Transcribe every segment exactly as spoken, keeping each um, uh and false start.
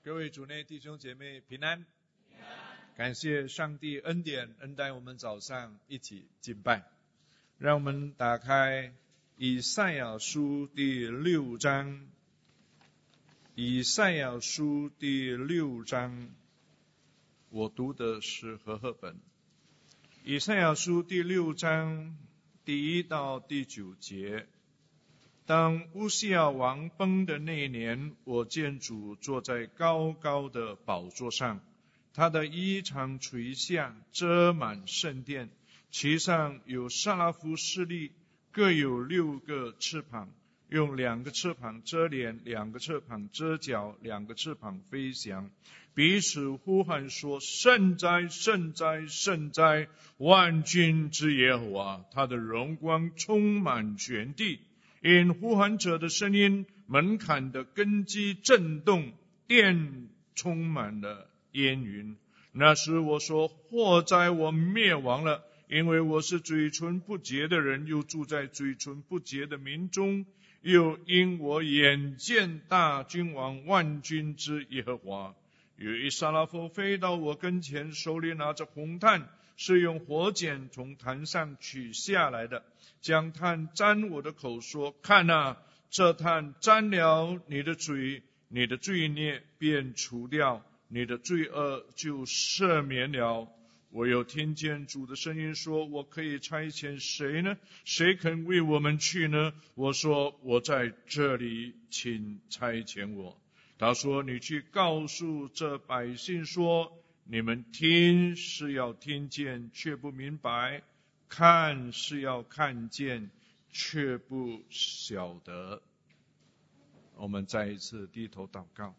各位主内弟兄姐妹平安，感谢上帝恩典恩待我们早上一起敬拜。让我们打开以赛亚书第六章，以赛亚书第六章，我读的是和合本。以赛亚书第六章第一到第九节。当乌西亚王崩的那年，我见主坐在高高的宝座上，他的衣裳垂下，遮满圣殿，其上有撒拉弗侍立，各有六个翅膀，用两个翅膀遮脸，两个翅膀遮脚，两个翅膀飞翔，彼此呼喊说：圣哉，圣哉，圣哉，万军之耶和华，他的荣光充满全地。因呼喊者的声音，门槛的根基震动，殿充满了烟云。那时我说：祸哉，我灭亡了，因为我是嘴唇不洁的人，又住在嘴唇不洁的民中，又因我眼见大君王万军之耶和华。有一撒拉弗飞到我跟前，手里拿着红炭，是用火剪从坛上取下来的，将炭沾我的口，说：看啊，这炭沾了你的嘴，你的罪孽便除掉，你的罪恶就赦免了。我又听见主的声音说：我可以差遣谁呢？谁肯为我们去呢？我说：我在这里，请差遣我。他说：你去告诉这百姓说，你们听是要听见，却不明白；看是要看见，却不晓得。我们再一次低头祷告。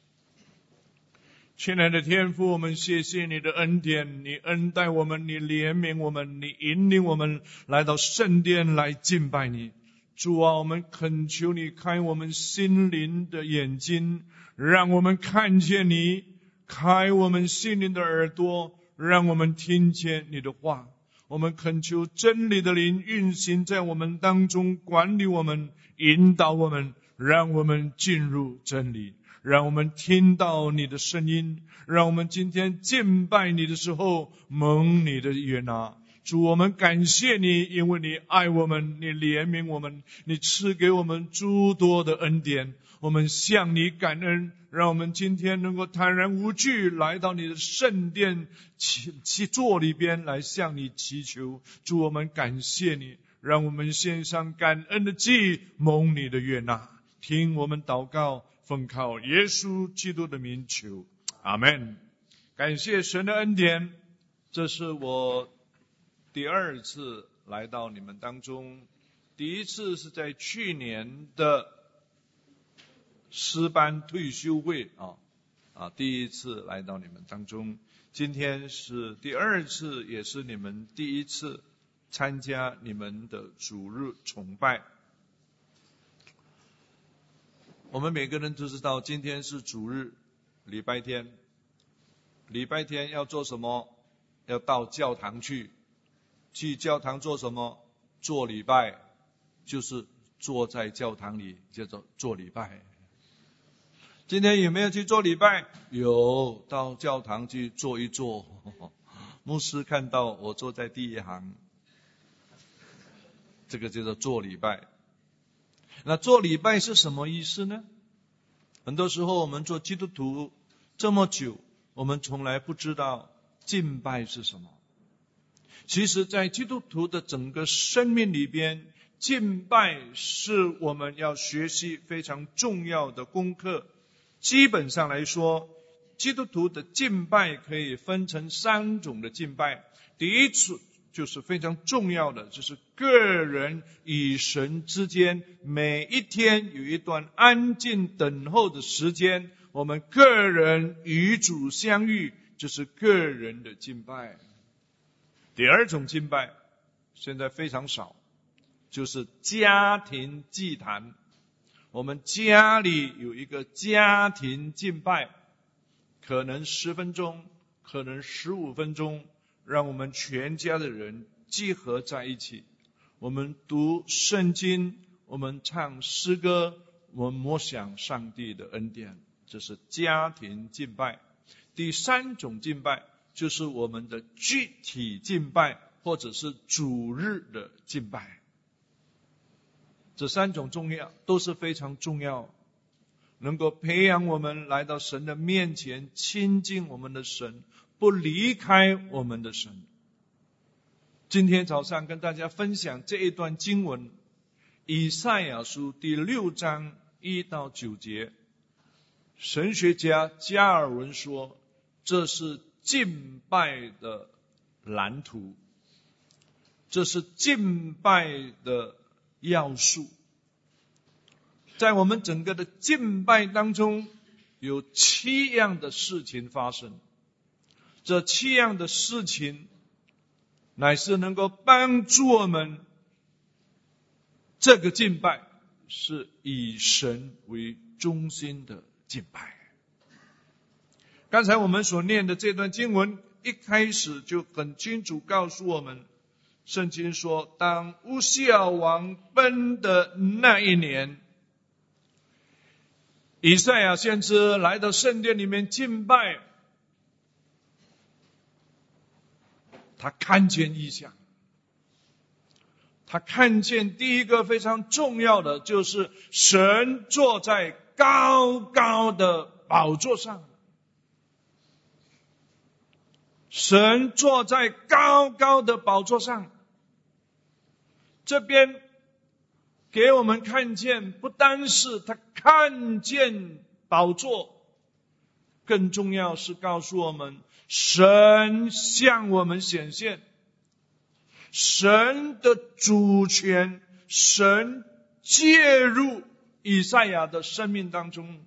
亲爱的天父，我们谢谢你的恩典，你恩待我们，你怜悯我们，你引领我们来到圣殿来敬拜你。主啊，我们恳求你开我们心灵的眼睛，让我们看见你；开我们心灵的耳朵，让我们听见你的话。我们恳求真理的灵运行在我们当中，管理我们，引导我们，让我们进入真理，让我们听到你的声音，让我们今天敬拜你的时候蒙你的悦纳。主，我们感谢你，因为你爱我们，你怜悯我们，你赐给我们诸多的恩典。我们向你感恩，让我们今天能够坦然无惧来到你的圣殿七座里边来向你祈求。主，我们感谢你，让我们献上感恩的祭，蒙你的悦纳。听我们祷告，奉靠耶稣基督的名求，阿们。感谢神的恩典，这是我第二次来到你们当中。第一次是在去年的诗班退休会啊啊，第一次来到你们当中。今天是第二次，也是你们第一次参加你们的主日崇拜。我们每个人都知道，今天是主日，礼拜天。礼拜天要做什么？要到教堂去。去教堂做什么？做礼拜，就是坐在教堂里，叫做做礼拜。今天有没有去做礼拜？有，到教堂去坐一坐。牧师看到我坐在第一行，这个叫做做礼拜。那做礼拜是什么意思呢？很多时候我们做基督徒这么久，我们从来不知道敬拜是什么。其实在基督徒的整个生命里边，敬拜是我们要学习非常重要的功课。基本上来说，基督徒的敬拜可以分成三种的敬拜。第一次就是非常重要的，就是个人与神之间每一天有一段安静等候的时间，我们个人与主相遇，就是个人的敬拜。第二种敬拜现在非常少，就是家庭祭坛。我们家里有一个家庭敬拜，可能十分钟，可能十五分钟，让我们全家的人集合在一起，我们读圣经，我们唱诗歌，我们默想上帝的恩典。 这是家庭敬拜。第三种敬拜就是我们的具体敬拜，或者是主日的敬拜。这三种重要都是非常重要，能够培养我们来到神的面前，亲近我们的神，不离开我们的神。今天早上跟大家分享这一段经文，以赛亚书第六章一到九节。神学家加尔文说，这是敬拜的蓝图，这是敬拜的要素。在我们整个的敬拜当中，有七样的事情发生。这七样的事情乃是能够帮助我们，这个敬拜是以神为中心的敬拜。刚才我们所念的这段经文一开始就很清楚告诉我们，圣经说，当乌西雅王崩的那一年，以赛亚先知来到圣殿里面敬拜，他看见异象。他看见第一个非常重要的，就是神坐在高高的宝座上。神坐在高高的宝座上，这边给我们看见，不单是他看见宝座，更重要是告诉我们，神向我们显现，神的主权，神介入以赛亚的生命当中，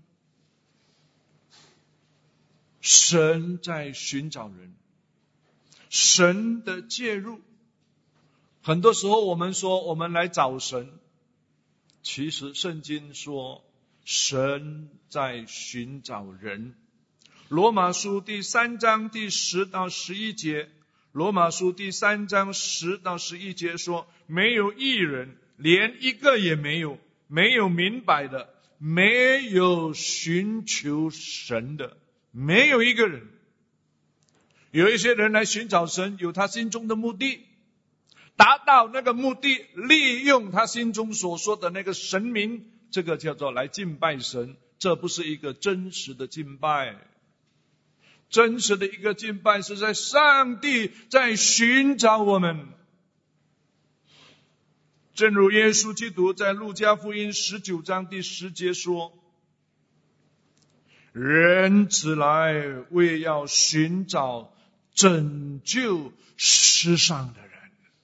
神在寻找人，神的介入。很多时候我们说我们来找神，其实圣经说神在寻找人。罗马书第三章第十到十一节，罗马书第三章十到十一节说，没有义人，连一个也没有，没有明白的，没有寻求神的，没有一个人。有一些人来寻找神，有他心中的目的，达到那个目的，利用他心中所说的那个神明，这个叫做来敬拜神。这不是一个真实的敬拜。真实的一个敬拜是在上帝在寻找我们。正如耶稣基督在路加福音十九章第十节说，人子来为要寻找拯救世上的人。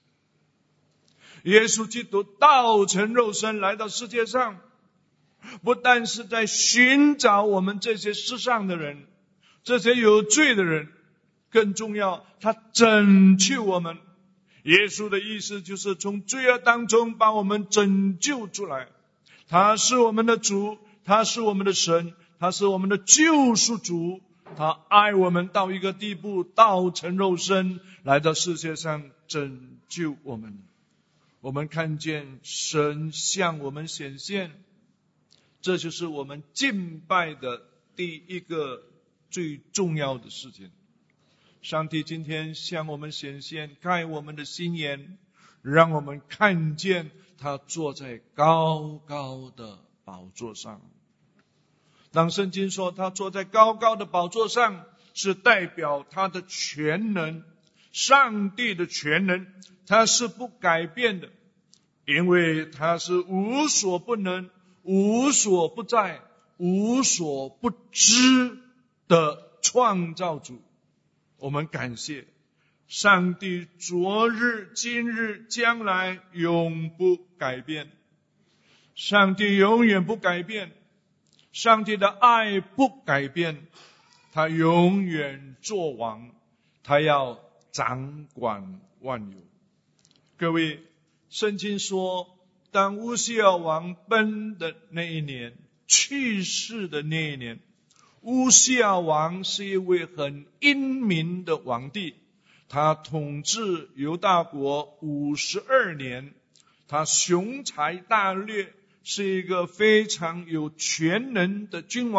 耶稣基督道成肉身来到世界上，不但是在寻找我们这些世上的人，这些有罪的人，更重要，他拯救我们。耶稣的意思就是从罪恶当中把我们拯救出来。他是我们的主，他是我们的神，他是我们的救赎主。他爱我们到一个地步，道成肉身来到世界上拯救我们。我们看见神向我们显现，这就是我们敬拜的第一个最重要的事情。上帝今天向我们显现，开我们的心眼，让我们看见他坐在高高的宝座上。当圣经说他坐在高高的宝座上，是代表他的全能，上帝的全能，他是不改变的，因为他是无所不能，无所不在，无所不知的创造主。我们感谢上帝，昨日、今日、将来永不改变。上帝永远不改变，上帝的爱不改变，他永远作王，他要掌管万有。各位，圣经说，当乌西雅王崩的那一年，去世的那一年，乌西雅王是一位很英明的皇帝，他统治犹大国五十二年，他雄才大略，是一个非常有全能的君王，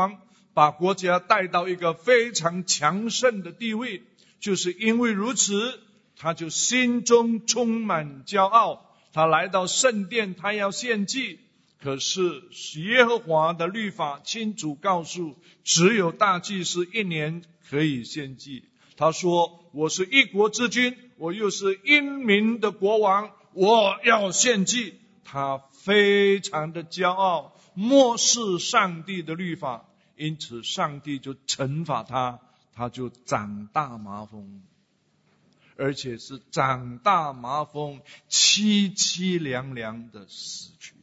把国家带到一个非常强盛的地位，就是因为如此，他就心中充满骄傲。他来到圣殿，他要献祭，可是耶和华的律法清楚告诉，只有大祭司一年可以献祭。他说，我是一国之君，我又是英明的国王，我要献祭。他非常的骄傲，漠视上帝的律法，因此上帝就惩罚他，他就长大麻风，而且是长大麻风，凄凄凉凉的死去。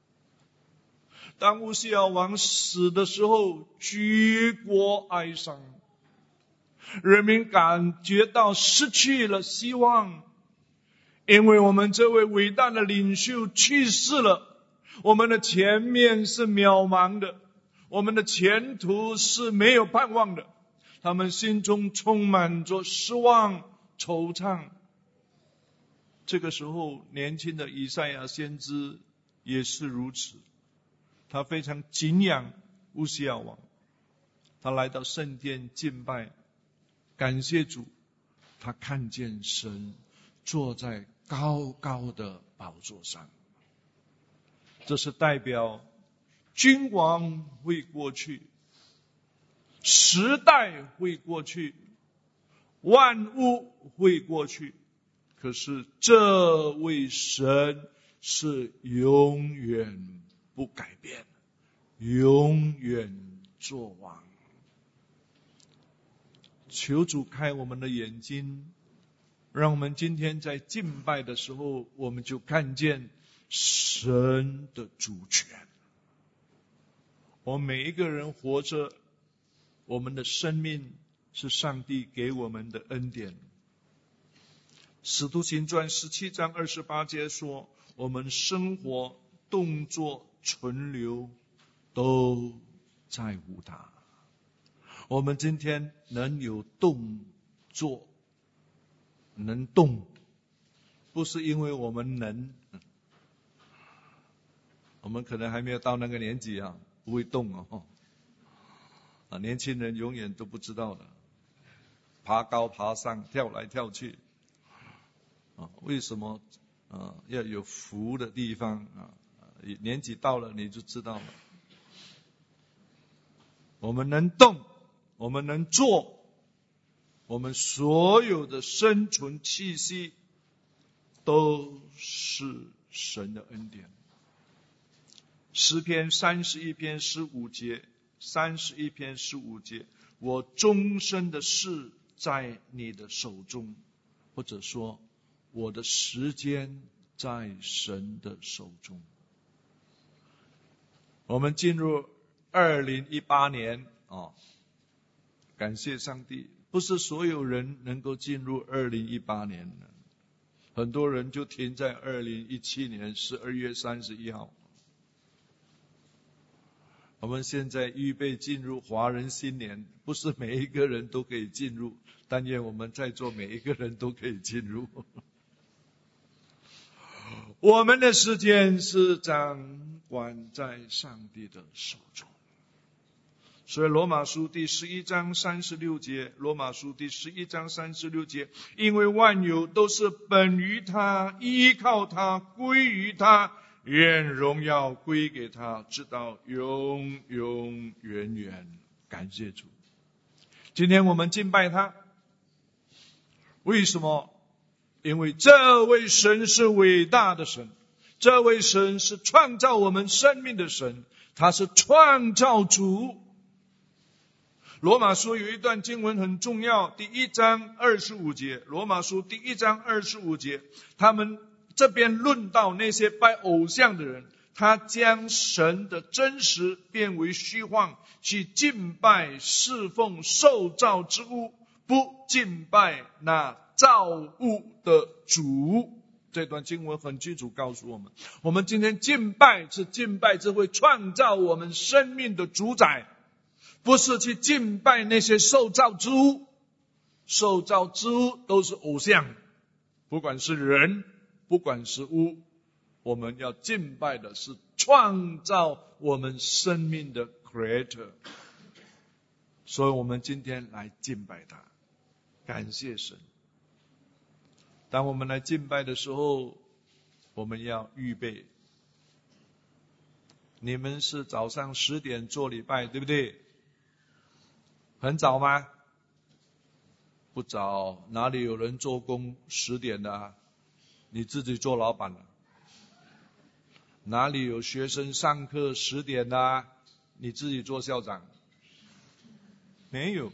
当乌西雅王死的时候，举国哀伤，人民感觉到失去了希望，因为我们这位伟大的领袖去世了，我们的前面是渺茫的，我们的前途是没有盼望的。他们心中充满着失望、惆怅。这个时候，年轻的以赛亚先知也是如此，他非常敬仰乌西雅王，他来到圣殿敬拜，感谢主，他看见神坐在高高的宝座上。这是代表君王会过去，时代会过去，万物会过去，可是这位神是永远不改变，永远作王。求主开我们的眼睛，让我们今天在敬拜的时候，我们就看见神的主权。我们每一个人活着，我们的生命是上帝给我们的恩典。使徒行传十七章二十八节说，我们生活、动作、存留都在乎他。我们今天能有动作，能动，不是因为我们能，我们可能还没有到那个年纪啊，不会动哦。啊，年轻人永远都不知道的，爬高爬上，跳来跳去。啊，为什么啊要有扶的地方啊？年纪到了你就知道了。我们能动，我们能做，我们所有的生存气息都是神的恩典。诗篇三十一篇十五节，三十一篇十五节，我终身的事在你的手中，或者说我的时间在神的手中。我们进入二零一八年啊，感谢上帝，不是所有人能够进入二零一八年的，很多人就停在二零一七年十二月三十一号。我们现在预备进入华人新年，不是每一个人都可以进入，但愿我们在座每一个人都可以进入。我们的时间是掌管在上帝的手中。所以罗马书第十一章三十六节，罗马书第十一章三十六节，因为万有都是本于他，依靠他，归于他，愿荣耀归给他，直到永永远远。感谢主。今天我们敬拜他，为什么？因为这位神是伟大的神，这位神是创造我们生命的神，他是创造主。罗马书有一段经文很重要，第一章二十五节，罗马书第一章二十五节，他们这边论到那些拜偶像的人，他将神的真实变为虚幻，去敬拜侍奉受造之物，不敬拜那造物的主。这段经文很清楚告诉我们，我们今天敬拜是敬拜这位创造我们生命的主宰，不是去敬拜那些受造之物。受造之物都是偶像，不管是人，不管是物，我们要敬拜的是创造我们生命的 Creator。 所以我们今天来敬拜他，感谢神。当我们来敬拜的时候，我们要预备。你们是早上十点做礼拜，对不对？很早吗？不早，哪里有人做工十点的啊？你自己做老板了。哪里有学生上课十点的啊？你自己做校长。没有。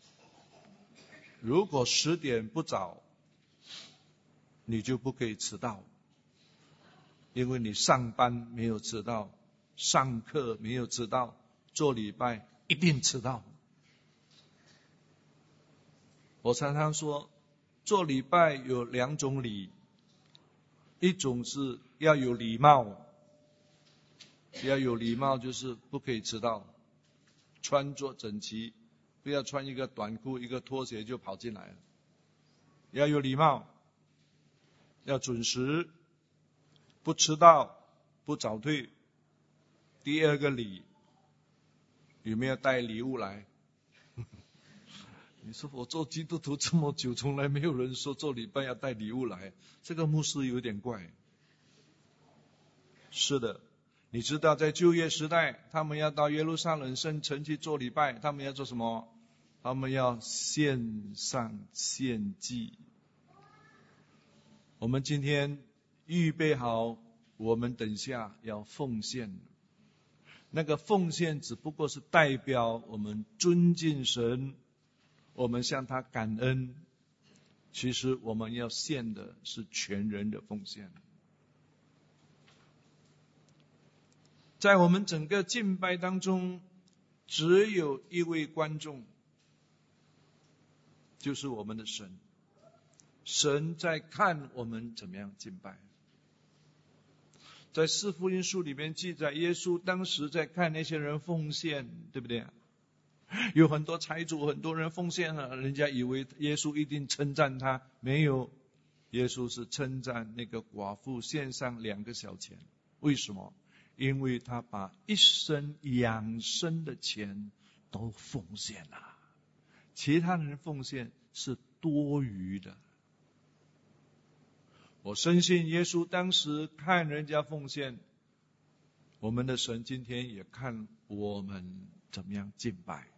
如果十点不早，你就不可以迟到，因为你上班没有迟到，上课没有迟到，做礼拜一定迟到。我常常说，做礼拜有两种礼，一种是要有礼貌，要有礼貌就是不可以迟到，穿着整齐，不要穿一个短裤一个拖鞋就跑进来了，要有礼貌，要准时，不迟到，不早退。第二个礼，有没有带礼物来？你说我做基督徒这么久，从来没有人说做礼拜要带礼物来，这个牧师有点怪。是的，你知道在旧约时代，他们要到耶路撒冷圣城去做礼拜，他们要做什么？他们要献上献祭。我们今天预备好，我们等下要奉献。那个奉献只不过是代表我们尊敬神，我们向他感恩。其实我们要献的是全人的奉献。在我们整个敬拜当中，只有一位观众，就是我们的神。神在看我们怎么样敬拜。在四福音书里面记载，耶稣当时在看那些人奉献，对不对？有很多财主，很多人奉献了，人家以为耶稣一定称赞他，没有，耶稣是称赞那个寡妇献上两个小钱。为什么？因为他把一生养生的钱都奉献了，其他人奉献是多余的。我深信耶稣当时看人家奉献，我们的神今天也看我们怎么样敬拜。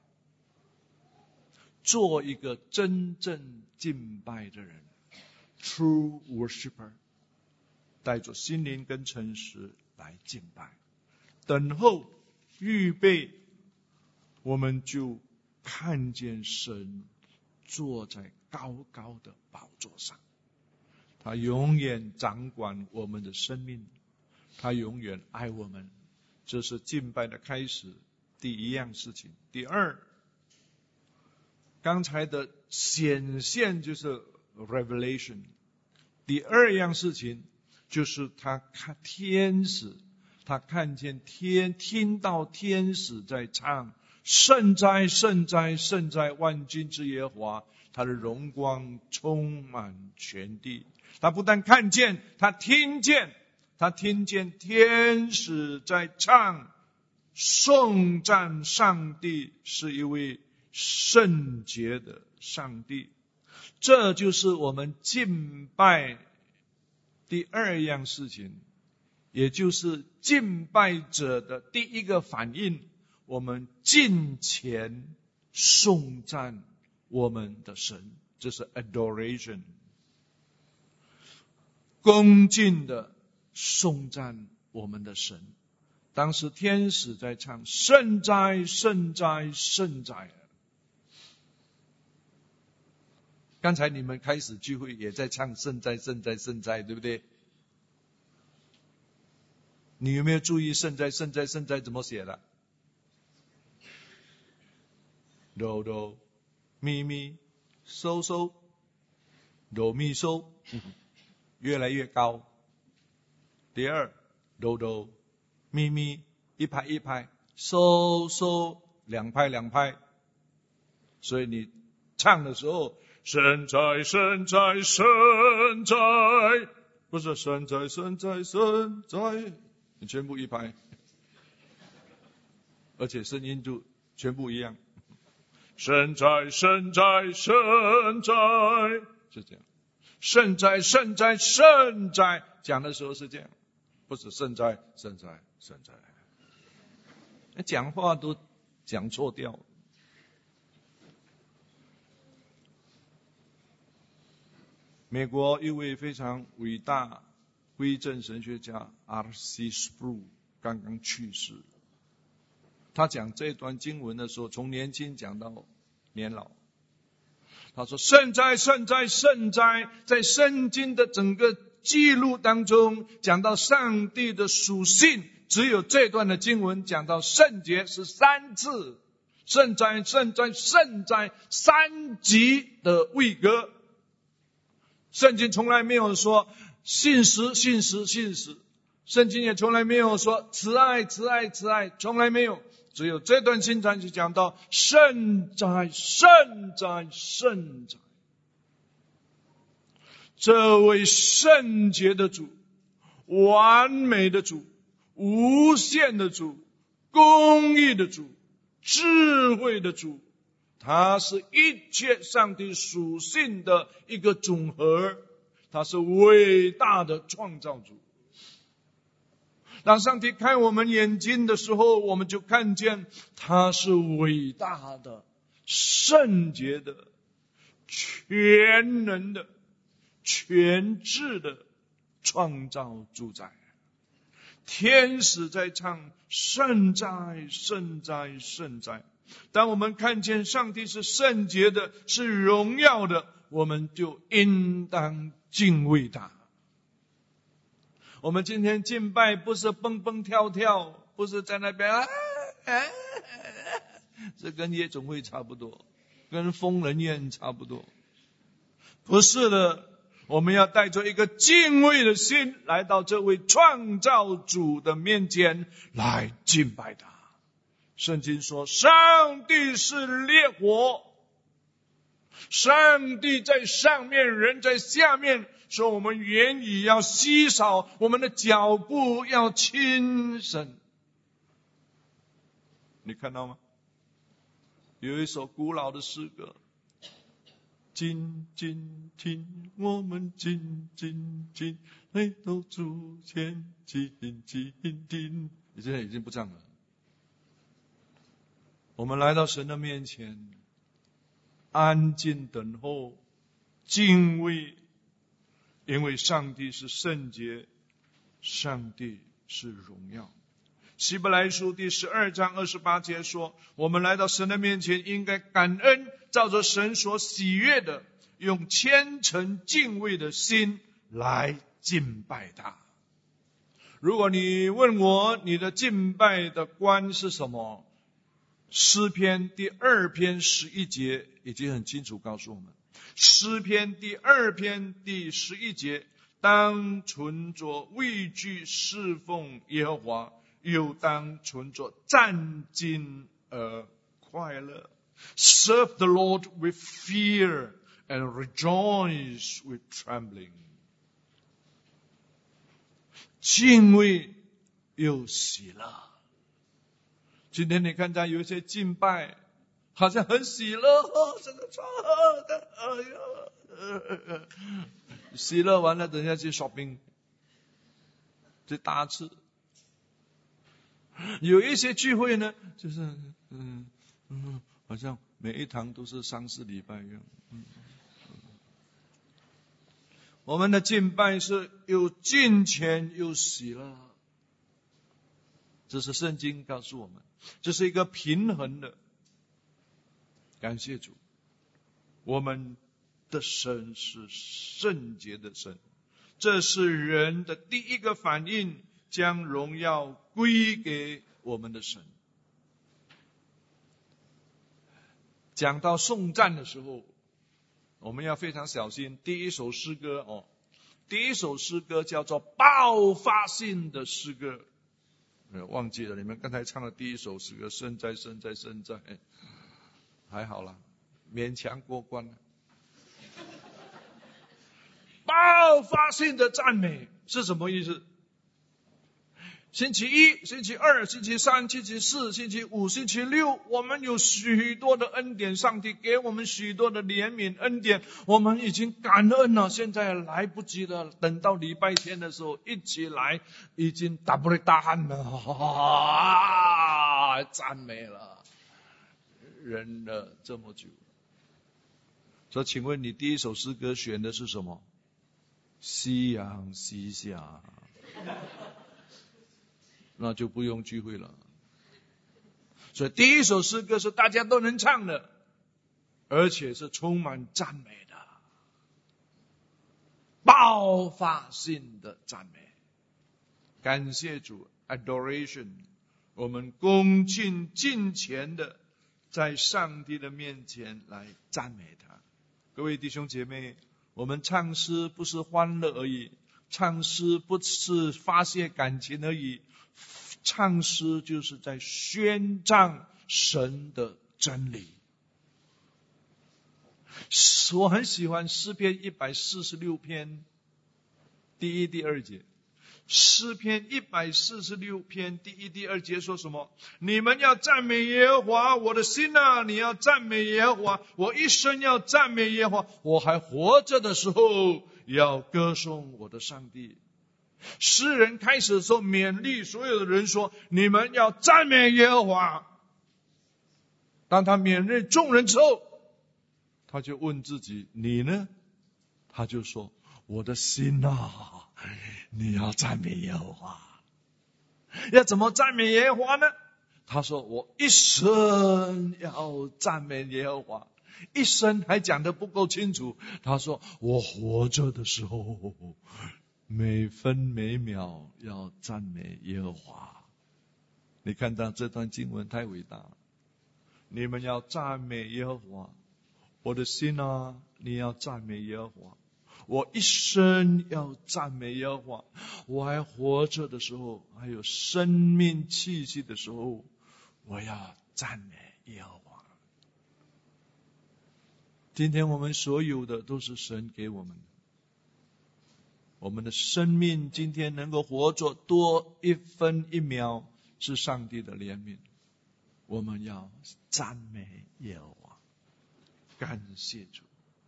做一个真正敬拜的人， True worshiper， 带着心灵跟诚实来敬拜，等候预备，我们就看见神坐在高高的宝座上，他永远掌管我们的生命，他永远爱我们。这是敬拜的开始，第一样事情。第二，刚才的显现就是 revelation， 第二样事情就是他看天使，他看见天，听到天使在唱圣哉圣哉圣哉万军之耶和华，他的荣光充满全地。他不但看见，他听见，他听见天使在唱颂赞上帝是一位圣洁的上帝。这就是我们敬拜第二样事情，也就是敬拜者的第一个反应，我们敬虔颂赞我们的神，这是 adoration， 恭敬的颂赞我们的神。当时天使在唱圣哉圣哉圣哉。刚才你们开始聚会也在唱圣哉圣哉圣哉，对不对？你有没有注意圣哉圣哉圣哉怎么写的？哆哆咪咪嗦嗦哆咪嗦，越来越高。第二，哆哆咪咪一拍一拍，嗦嗦两拍两拍。所以你唱的时候，圣哉圣哉圣哉，不是圣哉圣哉圣哉，你全部一拍，而且声音就全部一样。 圣哉，圣哉，圣哉，是这样。圣哉，圣哉，圣哉，讲的时候是这样，不是圣哉，圣哉，圣哉。讲话都讲错掉。美国一位非常伟大归正神学家 R C Sproul 刚刚去世。他讲这段经文的时候，从年轻讲到年老。他说：圣哉，圣哉，圣哉！在圣经的整个记录当中，讲到上帝的属性，只有这段的经文讲到圣洁是三次。圣哉，圣哉，圣哉！三级的位格。圣经从来没有说信实，信实，信实。圣经也从来没有说慈爱，慈爱，慈爱，从来没有。只有这段经章就讲到圣哉，圣哉，圣哉！这位圣洁的主，完美的主，无限的主，公义的主，智慧的主，他是一切上帝属性的一个总和，他是伟大的创造主。当上帝开我们眼睛的时候，我们就看见他是伟大的、圣洁的、全能的、全智的创造主宰。天使在唱圣哉，圣哉，圣哉。当我们看见上帝是圣洁的，是荣耀的，我们就应当敬畏他。我们今天敬拜不是蹦蹦跳跳，不是在那边啊，啊啊这跟夜总会差不多，跟疯人院差不多。不是的，我们要带着一个敬畏的心来到这位创造主的面前来敬拜他。圣经说上帝是烈火，上帝在上面，人在下面，说我们言语要稀少，我们的脚步要轻省。你看到吗？有一首古老的诗歌，静静听，我们静静静，来到主前静静听。你现在已经不唱了。我们来到神的面前，安静等候，敬畏，因为上帝是圣洁，上帝是荣耀。希伯来书第十二章二十八节说，我们来到神的面前应该感恩，照着神所喜悦的，用虔诚敬畏的心来敬拜他。如果你问我你的敬拜的观是什么，诗篇第二篇十一节已经很清楚告诉我们，诗篇第二篇第十一节，当存着畏惧侍奉耶和华，又当存着战兢而快乐。 Serve the Lord with fear and rejoice with trembling. 敬畏又喜乐。今天你看到有一些敬拜好像很喜乐，哦，这个超好的，哎呀，呃呃、喜乐完了等下去 shopping 去打吃。有一些聚会呢，就是嗯嗯，好像每一堂都是三四礼拜一样。嗯嗯、我们的敬拜是有敬虔有喜乐，这是圣经告诉我们，这是一个平衡的。感谢主，我们的神是圣洁的神，这是人的第一个反应，将荣耀归给我们的神。讲到颂赞的时候，我们要非常小心。第一首诗歌哦，第一首诗歌叫做爆发性的诗歌。忘记了，你们刚才唱的第一首诗歌，圣哉圣哉圣哉，还好啦，勉强过关了。爆发性的赞美是什么意思？ 星期一、星期二、星期三、星期四、星期五、星期六，我们有许多的恩典，上帝给我们许多的怜悯恩典，我们已经感恩了，现在来不及了，等到礼拜天的时候一起来，已经打不了大汗了，啊，赞美了，忍了这么久。说请问你第一首诗歌选的是什么？夕阳西下，那就不用聚会了。所以第一首诗歌是大家都能唱的，而且是充满赞美的，爆发性的赞美。感谢主 ，adoration， 我们恭敬敬虔的在上帝的面前来赞美他。各位弟兄姐妹，我们唱诗不是欢乐而已，唱诗不是发泄感情而已，唱诗就是在宣唱神的真理。我很喜欢诗篇一百四十六篇第一、第二节。诗篇一百四十六篇第一、第二节说什么？你们要赞美耶和华，我的心啊，你要赞美耶和华，我一生要赞美耶和华，我还活着的时候要歌颂我的上帝。诗人开始的时候勉励所有的人说，你们要赞美耶和华。当他勉励众人之后，他就问自己，你呢？他就说，我的心啊，你要赞美耶和华。要怎么赞美耶和华呢？他说，我一生要赞美耶和华。一生还讲得不够清楚，他说，我活着的时候每分每秒要赞美耶和华。你看到这段经文太伟大了。你们要赞美耶和华，我的心啊，你要赞美耶和华。我一生要赞美耶和华，我还活着的时候，还有生命气息的时候，我要赞美耶和华。今天我们所有的都是神给我们的，我们的生命今天能够活着多一分一秒，是上帝的怜悯。我们要赞美耶和华，感谢主。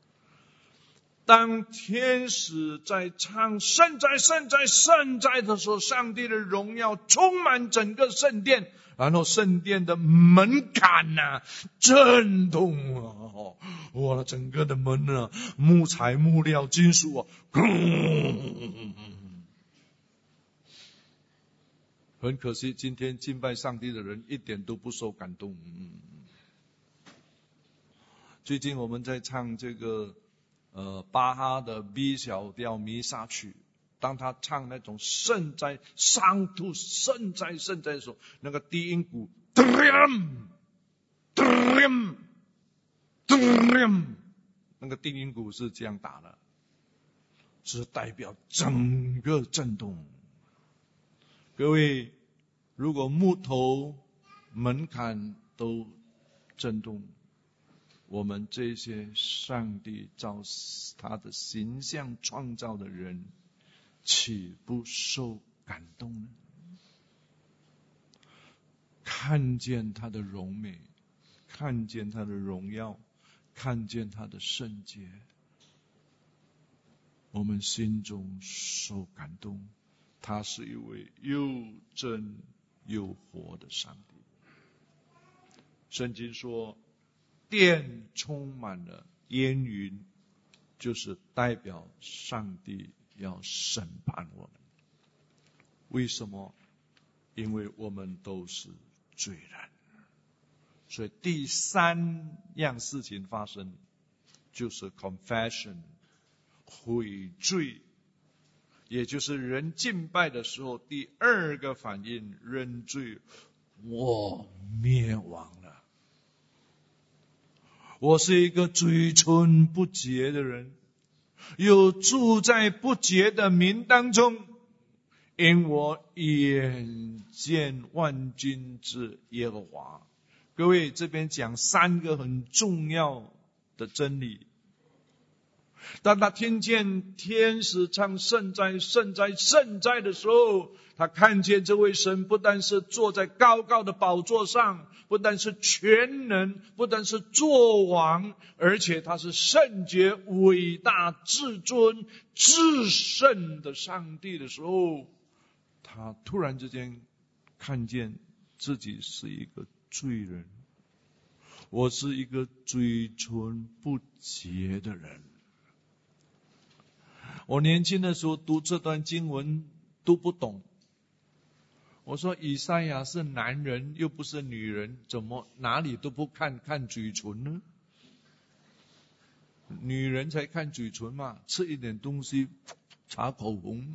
当天使在唱圣哉圣哉圣哉的时候，上帝的荣耀充满整个圣殿，然后圣殿的门槛啊震动啊，哇，整个的门啊，木材木料金属啊，很可惜今天敬拜上帝的人一点都不受感动。最近我们在唱这个呃，巴哈的 B 小调弥撒曲，当他唱那种圣哉上吐圣哉圣哉的时候，那个低音鼓那个低音鼓是这样打的，是代表整个震动。各位，如果木头门槛都震动，我们这些上帝照他的形象创造的人，岂不受感动呢？看见他的荣美，看见他的荣耀，看见他的圣洁，我们心中受感动。他是一位又真又活的上帝。圣经说殿充满了烟云，就是代表上帝要审判我们。为什么？因为我们都是罪人。所以第三样事情发生，就是 confession， 悔罪，也就是人敬拜的时候第二个反应，认罪，我灭亡了。我是一个嘴唇不洁的人，又住在不洁的民当中，因我眼见万军之耶和华。各位，这边讲三个很重要的真理。当他听见天使唱圣哉圣哉圣哉的时候， 他看见这位神不但是坐在高高的宝座上，不但是全能，不但是作王，而且他是圣洁、伟大、至尊、至圣的上帝的时候，他突然之间看见自己是一个罪人，我是一个嘴唇不洁的人。我年轻的时候读这段经文都不懂，我说以赛亚是男人又不是女人，怎么哪里都不看看嘴唇呢？女人才看嘴唇嘛，吃一点东西擦口红。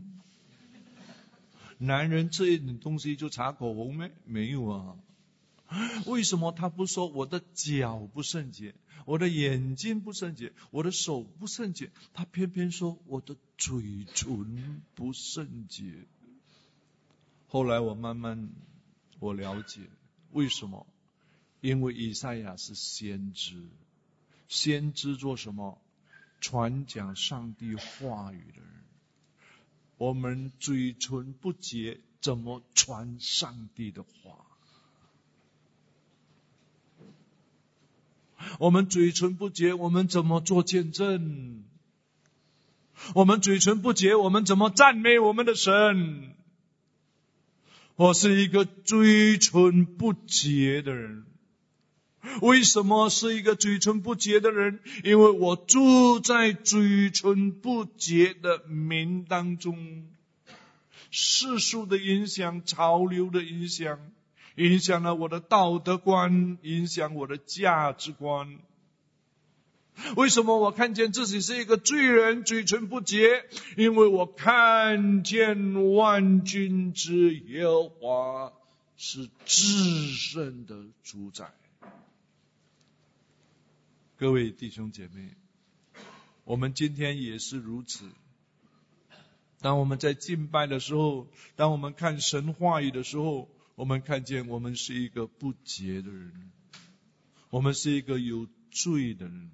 男人吃一点东西就擦口红没？没有啊。为什么他不说我的脚不圣洁，我的眼睛不圣洁，我的手不圣洁，他偏偏说我的嘴唇不圣洁？后来我慢慢我了解为什么，因为以赛亚是先知，先知做什么？传讲上帝话语的人。我们嘴唇不洁，怎么传上帝的话？我们嘴唇不洁，我们怎么做见证？我们嘴唇不洁，我们怎么赞美我们的神？我是一个嘴唇不洁的人。为什么是一个嘴唇不洁的人？因为我住在嘴唇不洁的民当中，世俗的影响，潮流的影响，影响了我的道德观，影响我的价值观。为什么我看见自己是一个罪人，嘴唇不洁？因为我看见万军之耶和华是至圣的主宰。各位弟兄姐妹，我们今天也是如此。当我们在敬拜的时候，当我们看神话语的时候，我们看见我们是一个不洁的人，我们是一个有罪的人。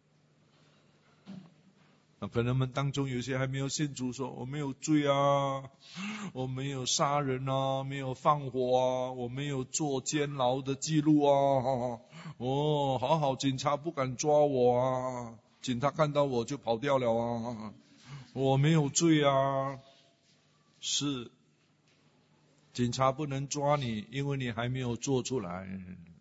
可能我们当中有些还没有信主，说我没有罪啊，我没有杀人啊，没有放火啊，我没有坐监牢的记录啊，哦，好好警察不敢抓我啊，警察看到我就跑掉了啊，我没有罪啊。是，警察不能抓你，因为你还没有做出来。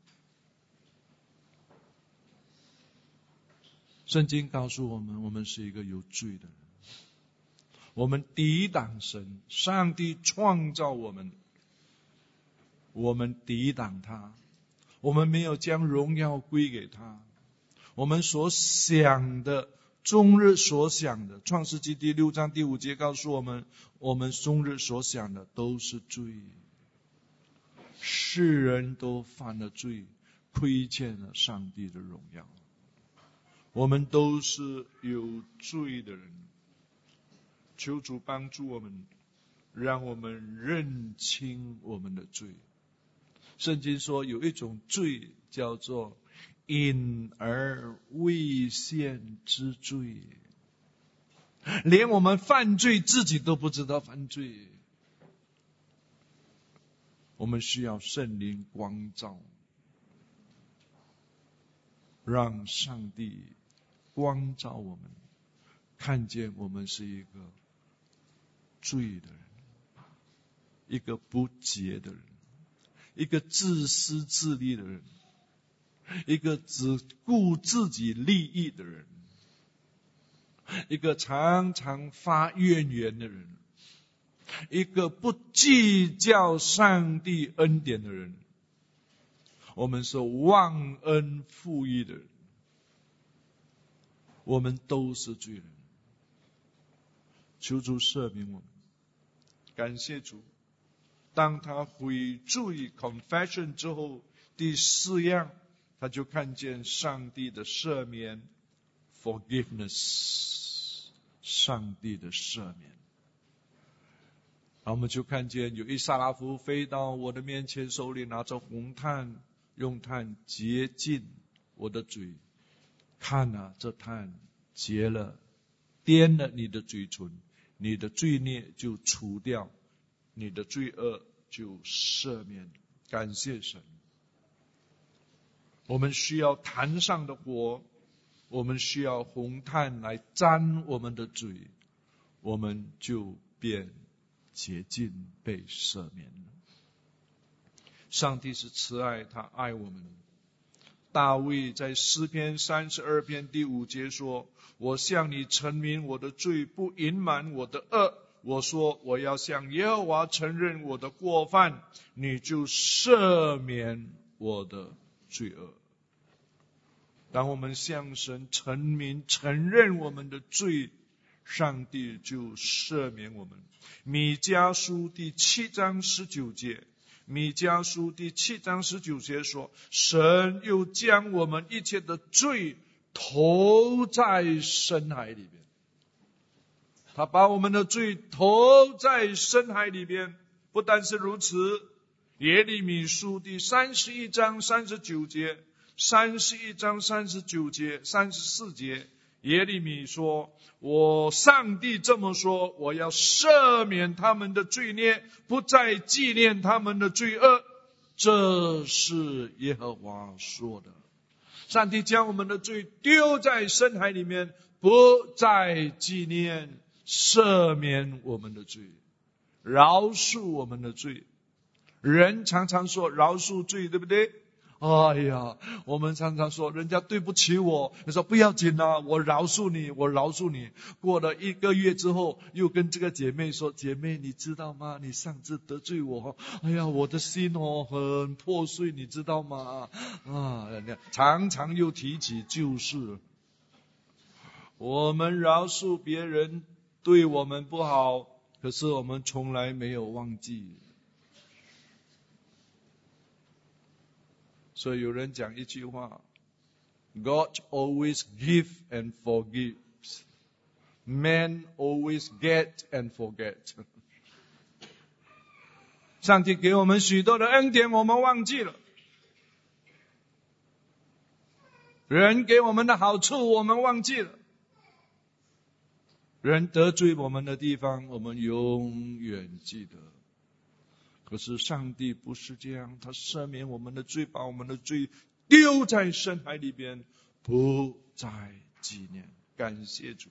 圣经告诉我们，我们是一个有罪的人，我们抵挡神，上帝创造我们，我们抵挡他，我们没有将荣耀归给他，我们所想的，终日所想的，创世纪第六章第五节告诉我们，我们终日所想的都是罪，世人都犯了罪，亏欠了上帝的荣耀。我们都是有罪的人，求主帮助我们，让我们认清我们的罪。圣经说有一种罪叫做隐而未现之罪，连我们犯罪自己都不知道犯罪。我们需要圣灵光照，让上帝光照我们，看见我们是一个罪的人，一个不洁的人，一个自私自利的人，一个只顾自己利益的人，一个常常发怨言的人，一个不计较上帝恩典的人，我们是忘恩负义的人，我们都是罪人。求主赦免我们。感谢主，当他悔罪 confession 之后，第四样他就看见上帝的赦免 forgiveness， 上帝的赦免。然后我们就看见有一撒拉夫飞到我的面前，手里拿着红炭，用炭洁净我的嘴。看啊，这炭洁了，掂了你的嘴唇，你的罪孽就除掉， 你的罪恶就赦免。感谢神。我们需要坛上的火，我们需要红炭来沾我们的罪，我们就变洁净，被赦免了。上帝是慈爱，他爱我们。大卫在诗篇三十二篇第五节说，我向你陈明我的罪，不隐瞒我的恶。我说我要向耶和华承认我的过犯，你就赦免我的罪恶。当我们向神陈明承认我们的罪，上帝就赦免我们。米迦书第七章十九节，米迦书第七章十九节说，神又将我们一切的罪投在深海里边。他把我们的罪投在深海里边。不但是如此，耶利米书第三十一章三十九节，三十一章三十九节、三十四节，耶利米说，我上帝这么说，我要赦免他们的罪孽，不再纪念他们的罪恶。这是耶和华说的。上帝将我们的罪丢在深海里面，不再纪念，赦免我们的罪，饶恕我们的罪。人常常说饶恕罪，对不对？哎呀，我们常常说人家对不起我，你说不要紧啊，我饶恕你，我饶恕你。过了一个月之后，又跟这个姐妹说，姐妹你知道吗？你上次得罪我，哎呀，我的心哦很破碎，你知道吗？啊，常常又提起旧事。我们饶恕别人对我们不好，可是我们从来没有忘记。所以有人讲一句话， God always give and forgives. Men always get and forget. 上帝给我们许多的恩典，我们忘记了。人给我们的好处，我们忘记了。人得罪我们的地方，我们永远记得。可是上帝不是这样，他赦免我们的罪，把我们的罪丢在深海里边，不再纪念。感谢主。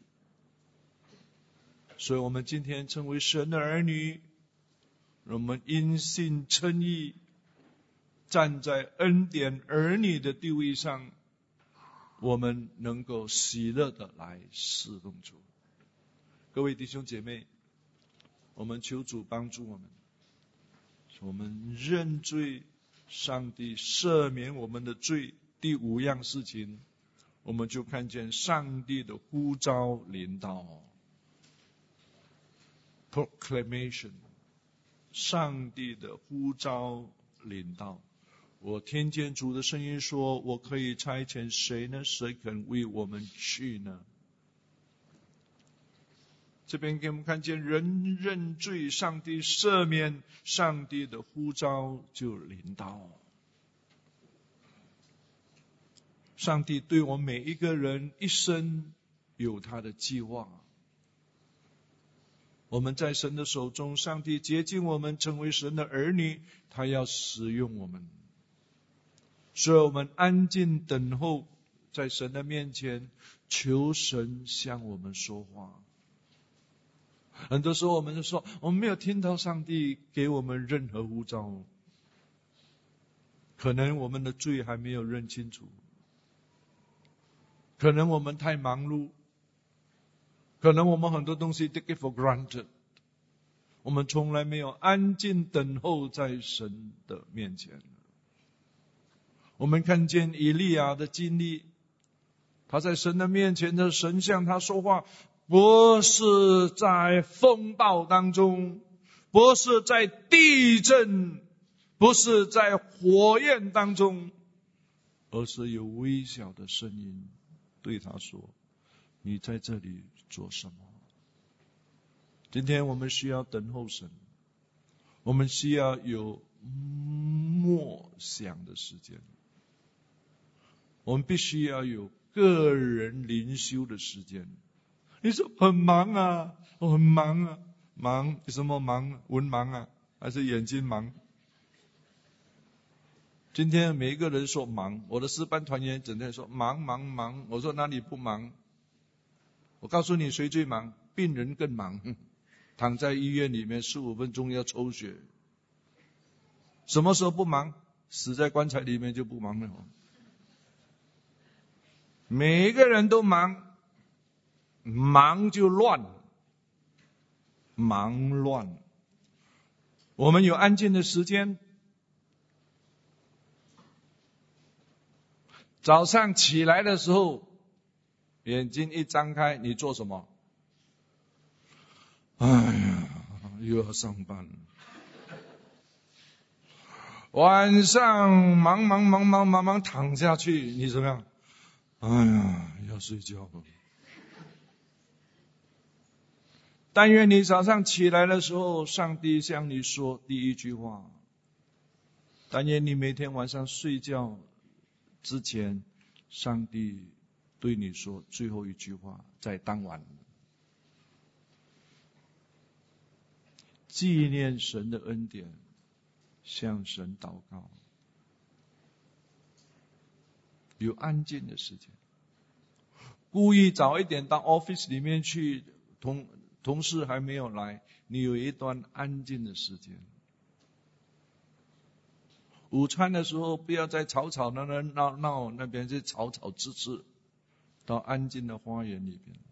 所以我们今天成为神的儿女，我们因信称义，站在恩典儿女的地位上，我们能够喜乐的来侍奉主。各位弟兄姐妹，我们求主帮助我们，我们认罪，上帝赦免我们的罪。第五样事情，我们就看见上帝的呼召临到 proclamation， 上帝的呼召临到。我听见主的声音说，我可以差遣谁呢？谁肯为我们去呢？这边给我们看见人认罪，上帝赦免，上帝的呼召就临到。上帝对我们每一个人一生有他的计划。我们在神的手中，上帝接近我们，成为神的儿女，他要使用我们。所以我们安静等候，在神的面前求神向我们说话。很多时候我们就说，我们没有听到上帝给我们任何呼召，可能我们的罪还没有认清楚，可能我们太忙碌，可能我们很多东西 take it for granted， 我们从来没有安静等候在神的面前。我们看见以利亚的经历，他在神的面前的神向他说话，不是在风暴当中，不是在地震，不是在火焰当中，而是有微小的声音对他说，你在这里做什么？今天我们需要等候神，我们需要有默想的时间，我们必须要有个人灵修的时间。你说很忙啊，我很忙啊，忙什么忙？文盲啊， 还是眼睛忙？今天每一个人说忙，我的诗班团员整天说忙忙忙，我说哪里不忙？我告诉你谁最忙？病人更忙，躺在医院里面十五分钟要抽血。什么时候不忙？死在棺材里面就不忙了。每一个人都忙，忙就乱，忙乱。我们有安静的时间，早上起来的时候，眼睛一张开，你做什么？哎呀，又要上班。晚上忙忙忙忙忙忙躺下去，你怎么样？哎呀，要睡觉了。但愿你早上起来的时候，上帝向你说第一句话。但愿你每天晚上睡觉之前，上帝对你说最后一句话，在当晚。纪念神的恩典，向神祷告，有安静的时间，故意早一点到 office 里面去，同同事还没有来，你有一段安静的时间。午餐的时候不要再吵吵闹闹闹，那边是吵吵吱吱，到安静的花园里边。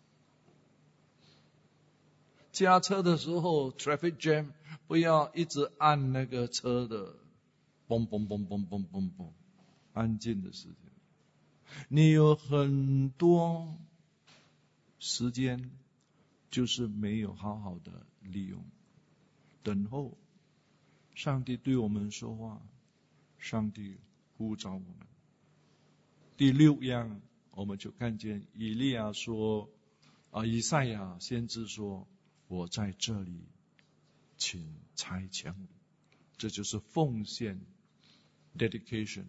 驾车的时候 traffic jam 不要一直按那个车的嘣嘣嘣嘣嘣嘣嘣，安静的时间。你有很多时间就是没有好好的利用，等候上帝对我们说话，上帝呼召我们。第六样，我们就看见以利亚说啊，以赛亚先知说，我在这里，请差遣我。这就是奉献 dedication。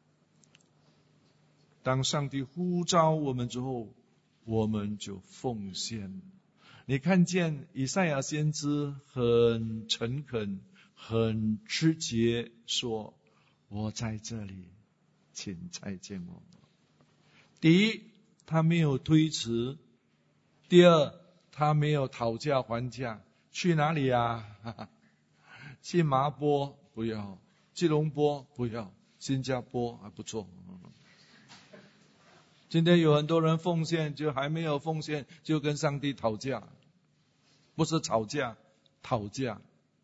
当上帝呼召我们之后，我们就奉献。你看见以赛亚先知很诚恳，很直接说，我在这里，请差遣我。第一，他没有推辞；第二，他没有讨价还价。去哪里啊？去麻波不要，吉隆坡不要，新加坡还不错。今天有很多人奉献，就还没有奉献就跟上帝讨价，不是吵架，讨价。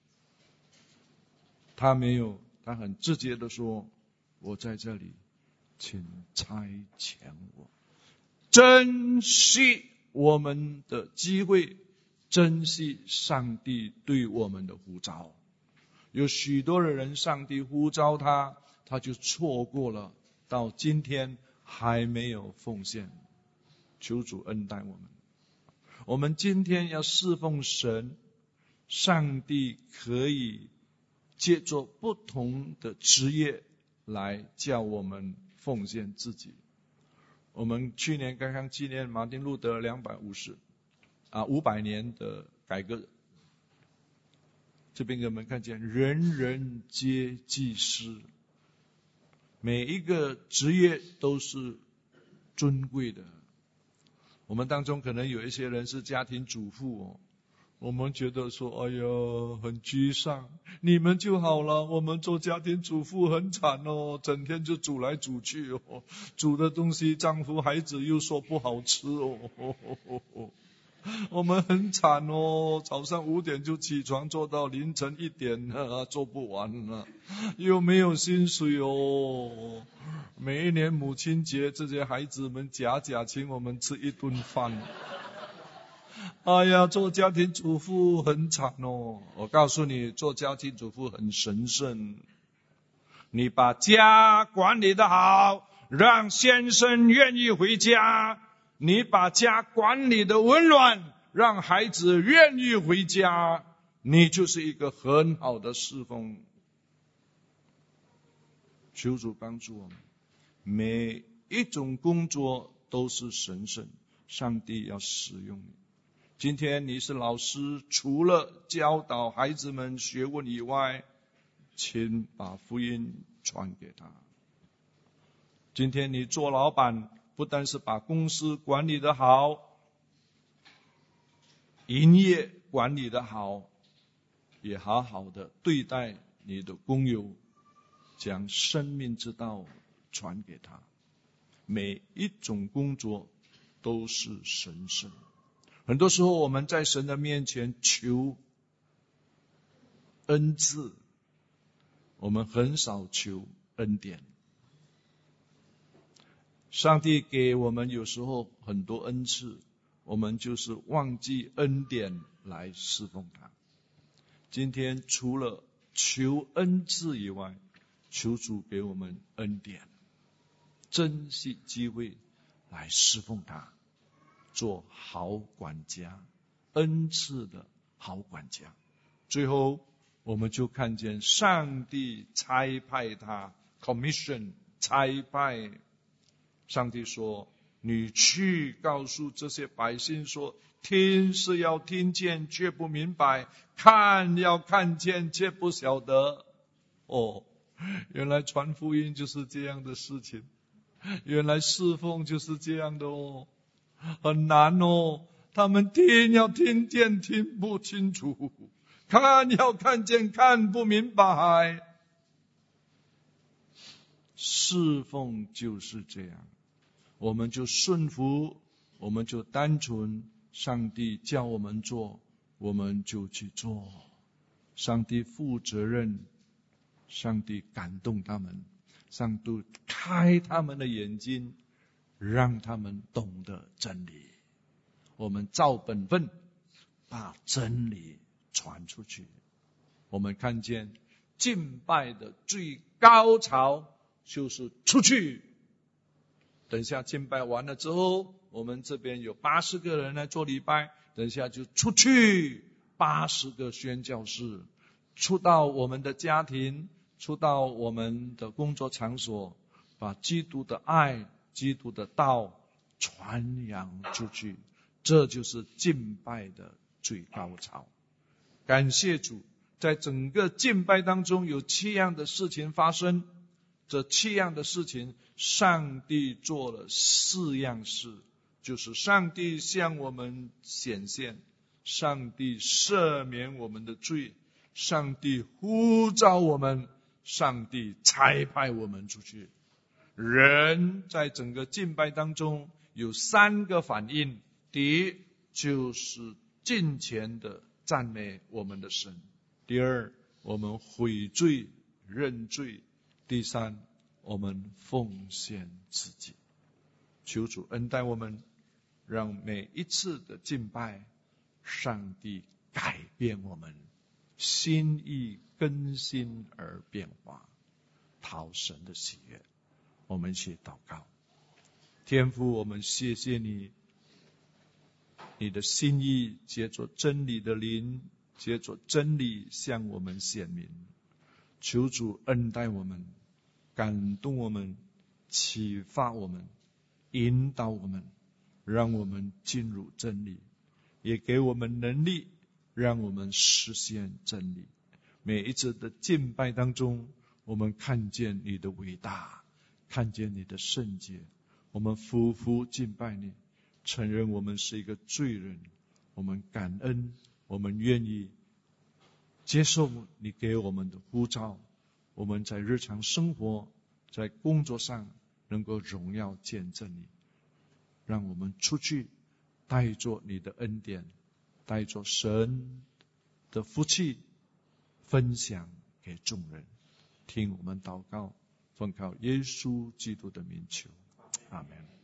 他没有，他很直接的说，我在这里，请差遣我。珍惜我们的机会，珍惜上帝对我们的呼召。有许多的人，上帝呼召他，他就错过了，到今天还没有奉献。求主恩待我们。我们今天要侍奉神，上帝可以借着不同的职业来叫我们奉献自己。我们去年刚刚纪念马丁路德两百五十啊五百年的改革，这边给我们看见人人皆祭司，每一个职业都是尊贵的。我们当中可能有一些人是家庭主妇哦，我们觉得说，哎呦，很沮丧。你们就好了，我们做家庭主妇很惨哦，整天就煮来煮去哦，煮的东西丈夫孩子又说不好吃哦，哦哦哦哦我们很惨哦，早上五点就起床，做到凌晨一点啊，做不完了，又没有薪水哦。每一年母亲节，这些孩子们假假请我们吃一顿饭。哎呀，做家庭主妇很惨哦。我告诉你，做家庭主妇很神圣。你把家管理得好，让先生愿意回家。你把家管理得温暖，让孩子愿意回家，你就是一个很好的侍奉。求主帮助我们，每一种工作都是神圣，上帝要使用你。 今天你是老师，除了教导孩子们学问以外，请把福音传给他。今天你做老板，不但是把公司管理得好，营业管理得好，也好好的对待你的工友，将生命之道传给他。每一种工作都是神圣。很多时候我们在神的面前求恩赐，我们很少求恩典。上帝给我们有时候很多恩赐，我们就是忘记恩典来侍奉他。今天除了求恩赐以外，求主给我们恩典，珍惜机会来侍奉他，做好管家，恩赐的好管家。最后我们就看见上帝差派他 commission 差派，上帝说，你去告诉这些百姓说，听是要听见却不明白，看要看见却不晓得。哦，原来传福音就是这样的事情，原来侍奉就是这样的哦，很难哦。他们听要听见听不清楚，看要看见看不明白。侍奉就是这样，我们就顺服，我们就单纯，上帝叫我们做，我们就去做。上帝负责任，上帝感动他们，上帝开他们的眼睛，让他们懂得真理。我们照本分把真理传出去。我们看见敬拜的最高潮就是出去。等下敬拜完了之后，我们这边有八十个人来做礼拜，等下就出去八十个宣教士，出到我们的家庭，出到我们的工作场所，把基督的爱、基督的道传扬出去。这就是敬拜的最高潮。感谢主，在整个敬拜当中有七样的事情发生，这七样的事情上帝做了四样事，就是上帝向我们显现，上帝赦免我们的罪，上帝呼召我们，上帝差派我们出去。人在整个敬拜当中有三个反应，第一就是敬虔的赞美我们的神，第二我们悔罪认罪，第三我们奉献自己。求主恩待我们，让每一次的敬拜上帝改变我们，心意更新而变化，讨神的喜悦。我们一起祷告。天父，我们谢谢你，你的心意借着真理的灵，借着真理向我们显明。求主恩待我们，感动我们，启发我们，引导我们，让我们进入真理，也给我们能力，让我们实现真理。每一次的敬拜当中，我们看见你的伟大，看见你的圣洁，我们夫妇敬拜你，承认我们是一个罪人，我们感恩，我们愿意接受你给我们的呼召，我们在日常生活在工作上能够荣耀见证你，让我们出去带着你的恩典，带着神的福气分享给众人。听我们祷告，奉靠耶稣基督的名求，阿们。